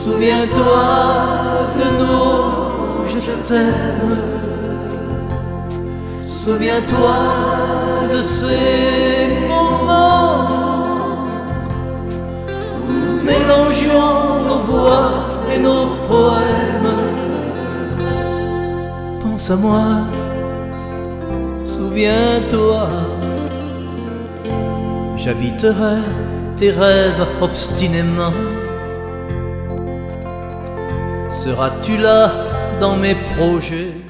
Souviens-toi de nous, je t'aime. Souviens-toi de ces moments où nous mélangions nos voix et nos poèmes. Pense à moi, souviens-toi. J'habiterai tes rêves obstinément. Seras-tu là dans mes projets?